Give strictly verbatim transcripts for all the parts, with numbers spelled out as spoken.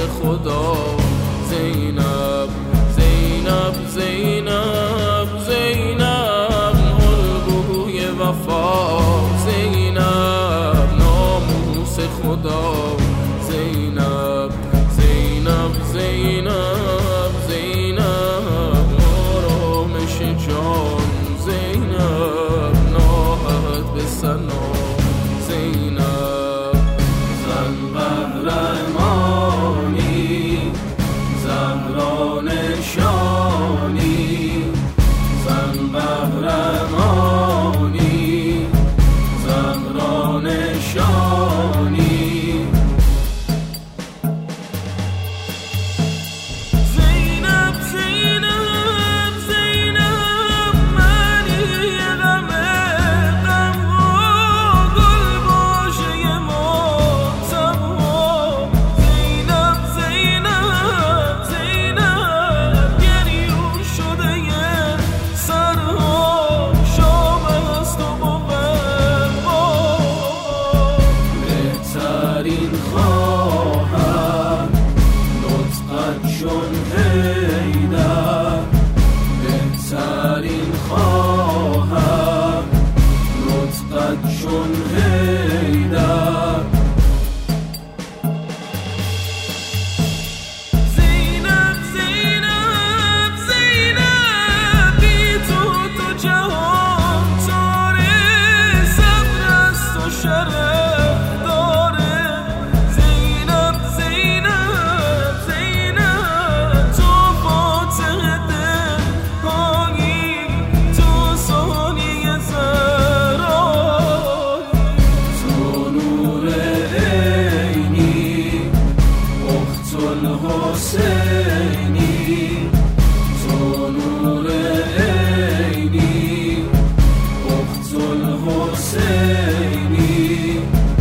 خدا. زینب زینب زینب زینب الگوی وفا. زینب ناموس خدا. زینب زینب زینب زینب آرامش جان. زینب ناهد به ثنا. زینب زن قهرمانی زهرا نشانی. زن قهرمانی زهرا نشانی. خواهر نطقت چون حیدر. بهترین خواهر نطقت چون حیدر. زینب زینب زینب بی تو تو جهان تاره. صبر است و شرف حسینی. تو نور عینی اخت الحسینی.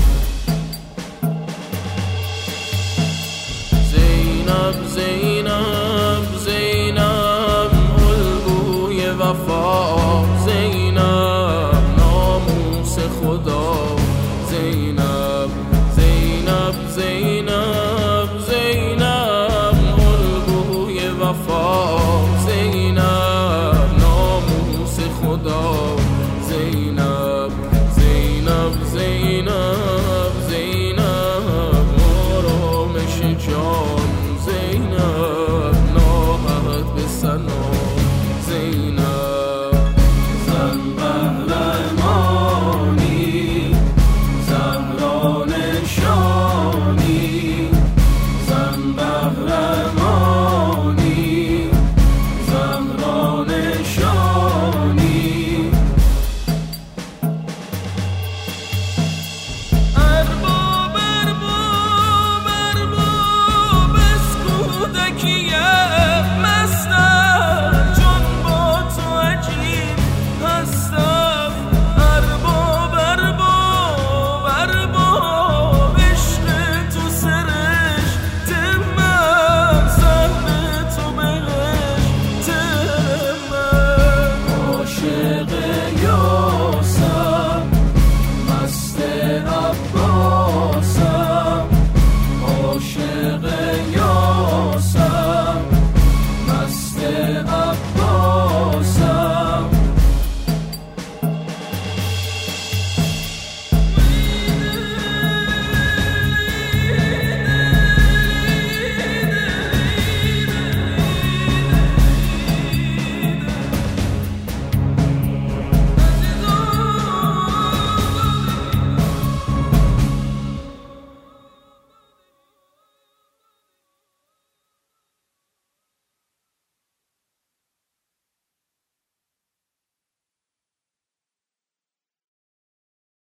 زینب زینب زینب الگوی وفا. زینب ناموس خدا. زینب زینب زینب زینب وفا. زینب ناموس خدا. زینب